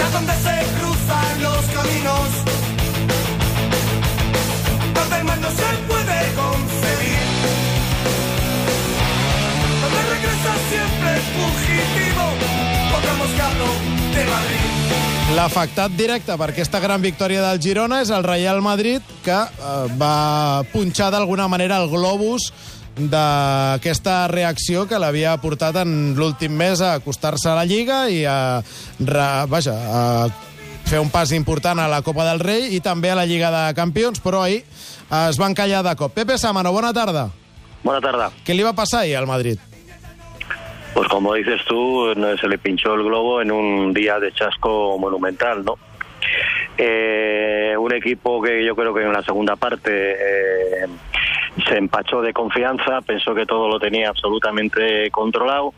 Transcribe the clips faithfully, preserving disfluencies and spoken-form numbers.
donde se cruzan los caminos, donde el mal no se puede concebir, donde regresa siempre fugitivo, poca moscado de Madrid. L'afectat directe per aquesta gran victòria del Girona és el Real Madrid, que eh, va punxar d'alguna manera el globus d'aquesta reacció que l'havia portat en l'últim mes a acostar-se a la Lliga i a, re, vaja, a fer un pas important a la Copa del Rei i també a la Lliga de Campions, però ahir es van callar de cop. Pepe Sámano, bona tarda. Buena tarde. Què li va passar ahir al Madrid? Pues como dices tú, se le pinchó el globo en un día de chasco monumental, ¿no? Eh, un equipo que yo creo que en la segunda parte eh, se empachó de confianza, pensó que todo lo tenía absolutamente controlado,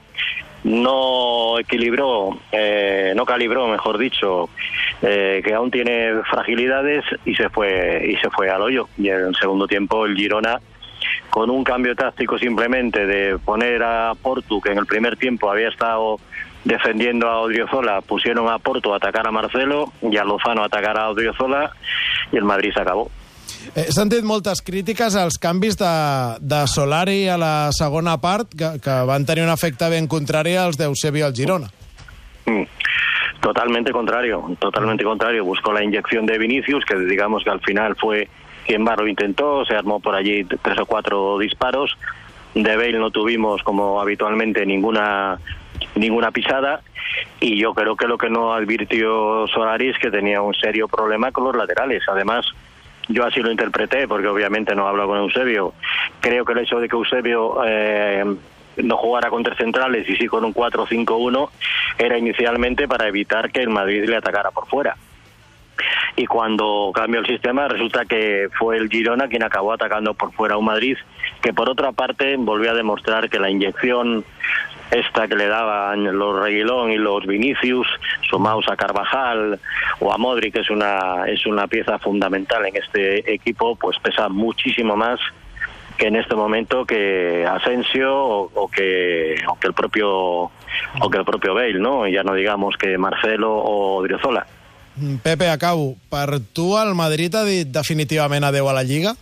no equilibró, eh, no calibró, mejor dicho, eh, que aún tiene fragilidades y se fue y se fue al hoyo. Y en el segundo tiempo el Girona, con un cambio táctico simplemente de poner a Portu, que en el primer tiempo había estado defendiendo a Odriozola, pusieron a Portu a atacar a Marcelo i a Lozano a atacar a Odriozola i el Madrid s'acabó. He sentit moltes crítiques als canvis de, de Solari a la segona part que, que van tenir un efecte ben contrari als d'Eusebio al Girona. Mm. Totalmente contrario, totalmente contrario. Buscó la inyección de Vinicius, que digamos que al final fue quien más lo intentó, se armó por allí tres o cuatro disparos. De Bale no tuvimos, como habitualmente, ninguna ninguna pisada, y yo creo que lo que no advirtió Solari es que tenía un serio problema con los laterales. Además, yo así lo interpreté, porque obviamente no hablo con Eusebio. Creo que el hecho de que Eusebio eh, no jugara con tres centrales y sí con un cuatro cinco uno era inicialmente para evitar que el Madrid le atacara por fuera. Y cuando cambió el sistema resulta que fue el Girona quien acabó atacando por fuera a un Madrid que por otra parte volvió a demostrar que la inyección esta que le daban los Reguilón y los Vinicius, sumados a Carvajal o a Modric, que es una, es una pieza fundamental en este equipo, pues pesa muchísimo más que en este momento que Asensio o, o que o que el propio o que el propio Bale, ¿no? Ya no digamos que Marcelo o Odriozola. Pepe, acabo. Per tu el Madrid ha dit definitivament adeu a la Lliga?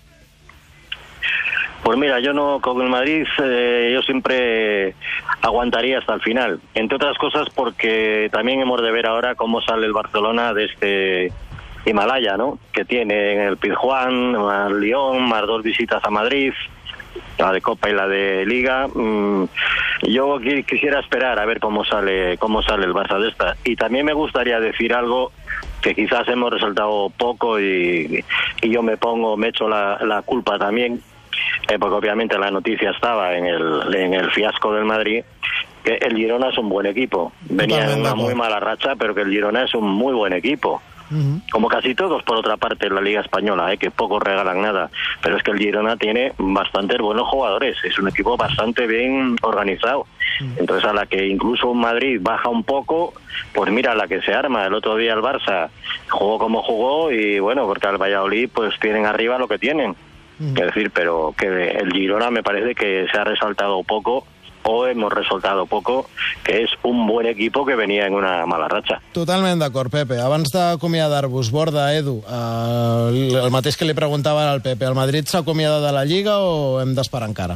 Pues mira, yo no con el Madrid, eh, yo siempre aguantaría hasta el final. Entre otras cosas porque también hemos de ver ahora cómo sale el Barcelona de este Himalaya, ¿no? Que tiene en el Pizjuán, más Lyon, más dos visitas a Madrid, la de Copa y la de Liga. Mm, yo quisiera esperar a ver cómo sale cómo sale el Barça de esta. Y también me gustaría decir algo que quizás hemos resaltado poco y, y yo me pongo, me echo la, la culpa también, eh, porque obviamente la noticia estaba en el, en el fiasco del Madrid, que el Girona es un buen equipo. Venía en una muy mala racha, pero que el Girona es un muy buen equipo. Uh-huh. Como casi todos, por otra parte, en la Liga Española, ¿eh? Que pocos regalan nada. Pero es que el Girona tiene bastantes buenos jugadores. Es un equipo bastante bien organizado. Uh-huh. Entonces, a la que incluso Madrid baja un poco, pues mira la que se arma. El otro día el Barça jugó como jugó y bueno, porque al Valladolid pues tienen arriba lo que tienen. Uh-huh. Es decir, pero que el Girona me parece que se ha resaltado poco, o hemos resaltado poco, que és un bon equipo que venia en una mala ratxa. Totalment d'acord, Pepe. Abans d'acomiadar-vos, Borda, Edu, eh, el mateix que li preguntava al Pepe, el Madrid s'acomiada de la Lliga o hem d'esperar encara?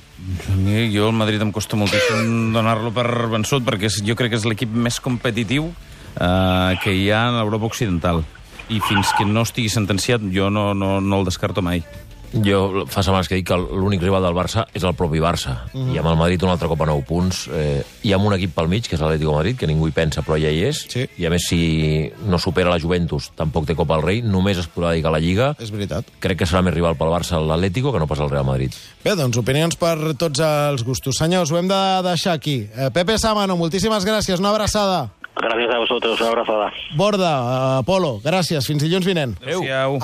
Jo el Madrid em costa moltíssim donar-lo per vençut, perquè jo crec que és l'equip més competitiu eh, que hi ha en l'Europa Occidental. I fins que no estigui sentenciat, jo no, no, no el descarto mai. Jo fa setmanes que dic que l'únic rival del Barça és el propi Barça. Uh-huh. I amb el Madrid un altre cop a nou punts. Eh, hi ha un equip pel mig, que és l'Atlético de Madrid, que ningú hi pensa, però ja hi és. Sí. I a més, si no supera la Juventus, tampoc té Copa del Rei, només es podrà dedicar a la Lliga. És veritat. Crec que serà més rival pel Barça l'Atlético que no pas el Real Madrid. Bé, doncs opinions per tots els gustos. Senyors, ho hem de deixar aquí. Eh, Pepe Sámano, moltíssimes gràcies. Una abraçada. Gràcies a vosaltres, una abraçada. Borda, Apolo, gràcies. Fins dilluns vinent. Adéu.